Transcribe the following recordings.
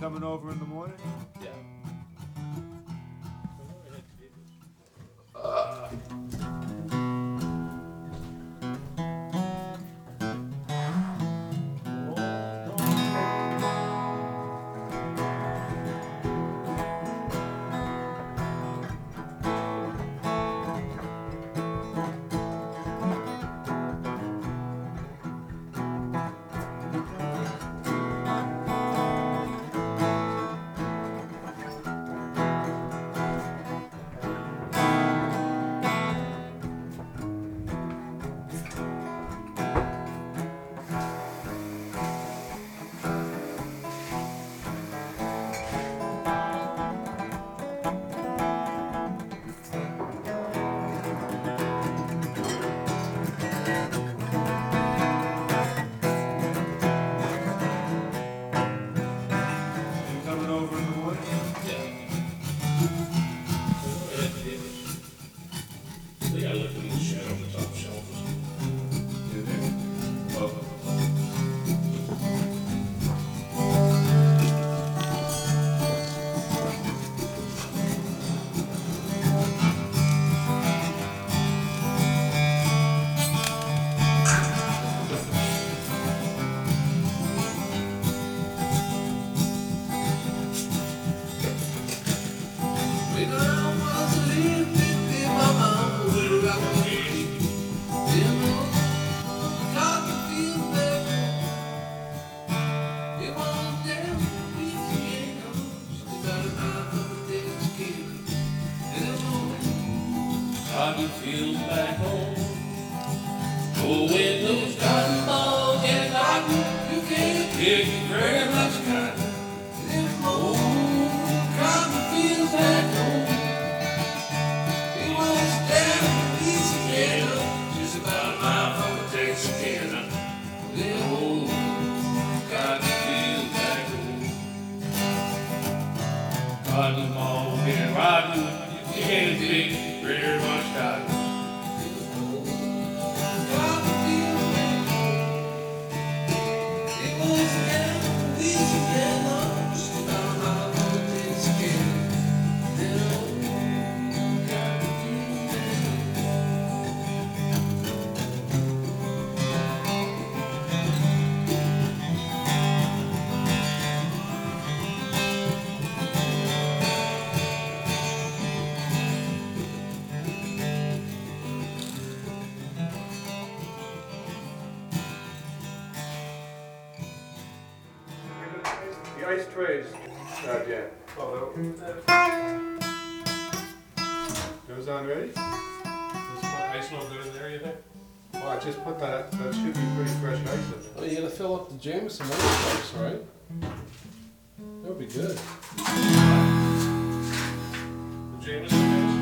coming over in the morning? Yeah. You coming over in the morning? They gotta look in the shelf, the top shelf. How you feel back home? Oh, with those cotton balls and cotton, you can't get very much cotton. Oh, cotton feels back home. It was down Louisiana, just about a mile from the Texarkana. Oh, cotton feels back home. Cotton balls and cotton, you can't get very much cotton. The ice trays. Yeah. Goes on ready? Is ice no good in there, you think? Well, I just put that should be pretty fresh ice in there. Well, you gotta fill up the Jameson other cups, right? That would be good. The Jameson ice?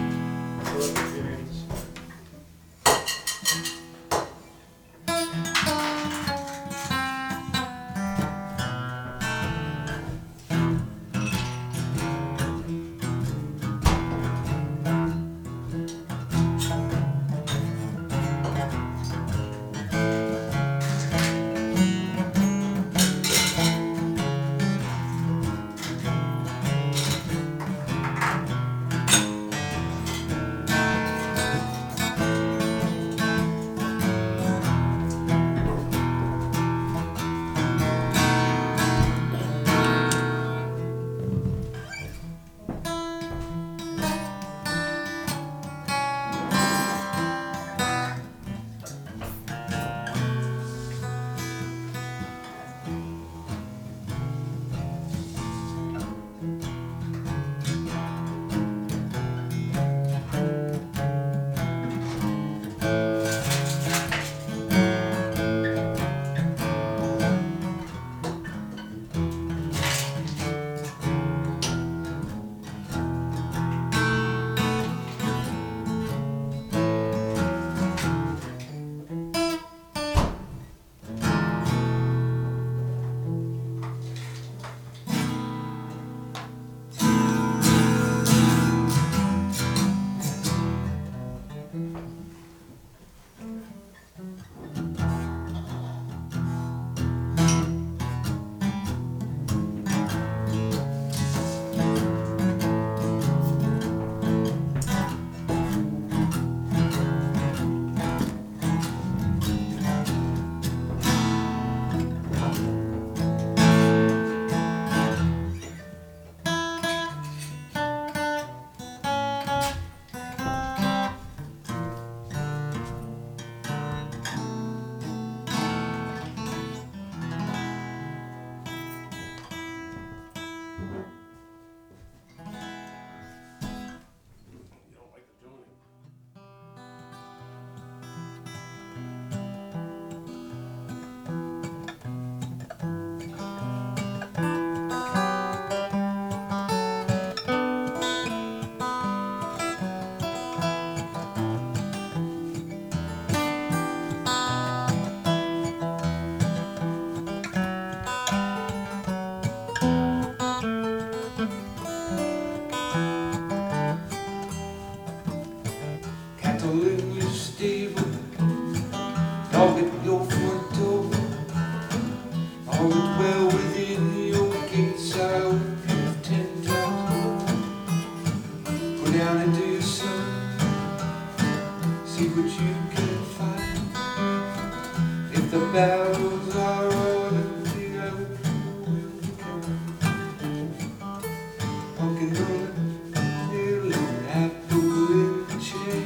knock at your front door. All is well within your gates. I open you 10 times more. Go down and do your son. See what you can find. If the battles are ordered, I hope you will come. Pumpkin rolling, little apple in the chair.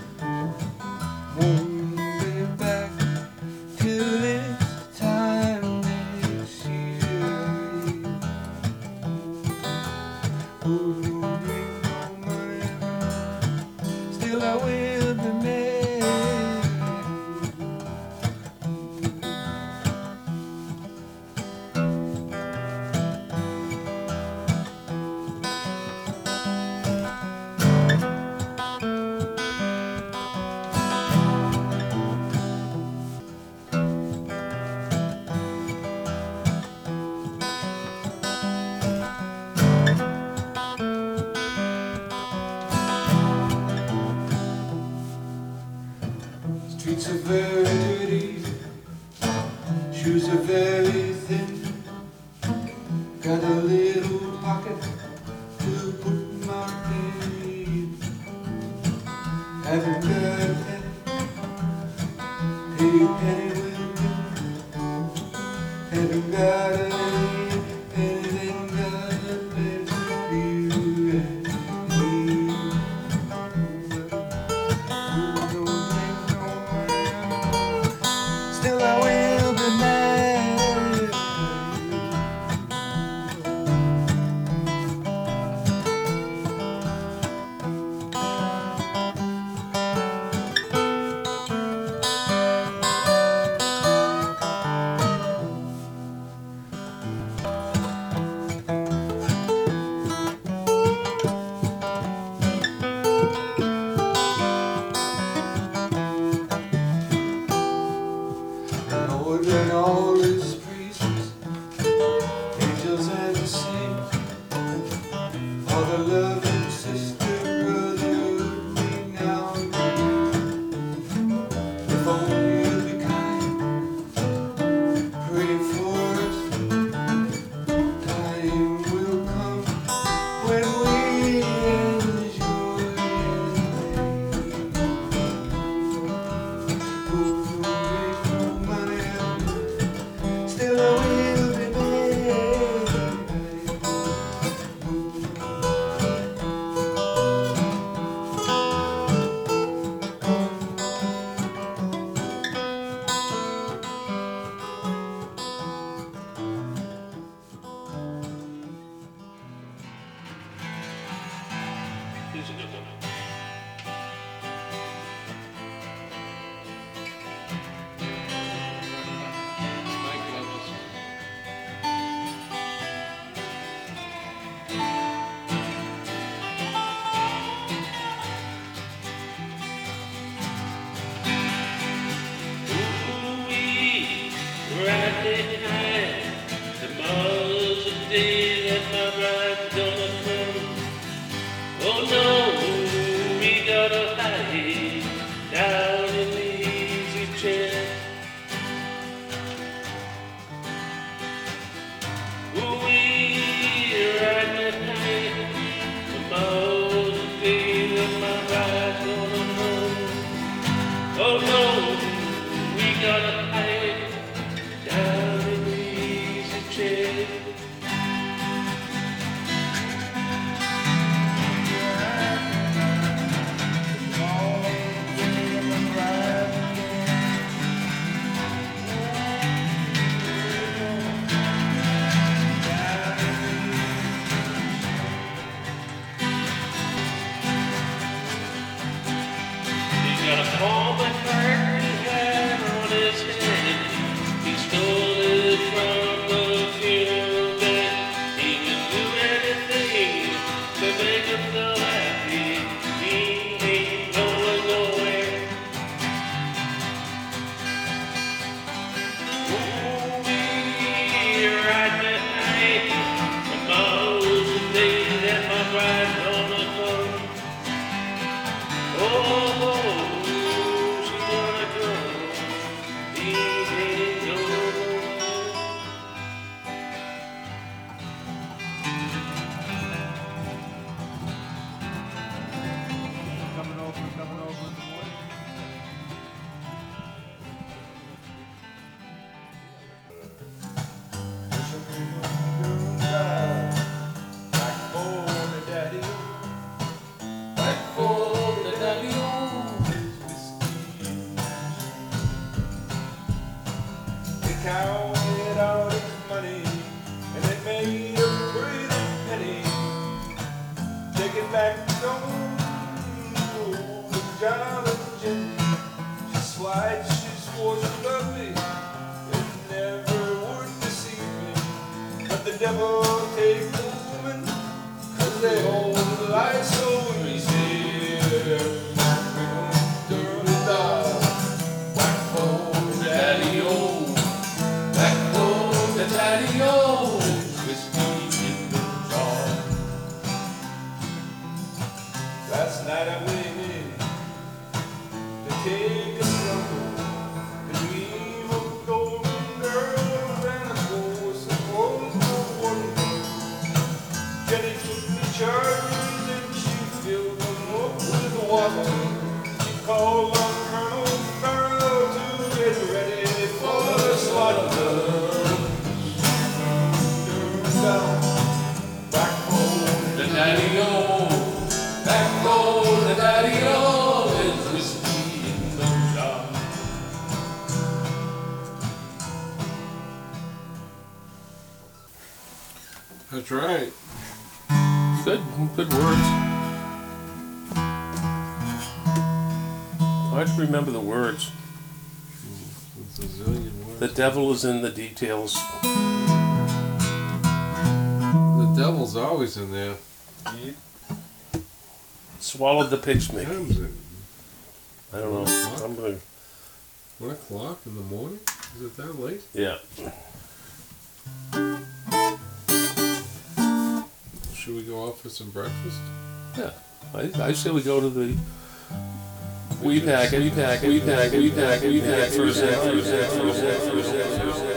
Won't bring it back till this time next year. Oh, don't bring no money, still I will be married. Streets are very dirty, shoes are very thin. Got a little pocket to put my penny in. Haven't got a penny, a penny will do. Haven't got a penny, then got a penny for you and me. Still I will be married. Lord and all his priests, angels and the saints, all the loving sister, brotherhood, me now and then. If only you'll be kind, pray for us. Time will come when we enjoy it. Oh, make no money, still I will be married. Here's a good one. Thank you, Elvis. Ooh-wee, right behind. Tomorrow's the day that my bride's gonna come. Oh no, we gotta hide down in the easy chair. Ooh-wee, right behind. Tomorrow's the day that my bride's gonna come. Oh no, we gotta hide down in the easy chair. He's got a palm and curtain hat on his head. counted out his money, and they made a pretty penny. Take it back home to John and Jenny. She's white, she's swore she loved me, and never would deceive me. But the devil take the woman, 'cause they hold the light so easy. Turn it down, Back home, daddy-o. Back home, daddy-o. Whiskey in the jar. last night I waited to take a stroll, the dream of a golden girl and a horse and one. Jenny took the charges and she filled them up with water. She called on Colonel Farrell to get ready for the slaughter. Turned down, back home, The daddy-o. Back home, the daddy-o. There's whiskey in the jar. That's right. Good words. Hard to remember the words. It's a zillion words. The devil is in the details. The devil's always in there. Swallowed the pig's meat. Times it. I don't know. I'm gonna. 1 o'clock in the morning? Is it that late? Yeah. Should we go out for some breakfast? Yeah. I say we go to the. We pack it.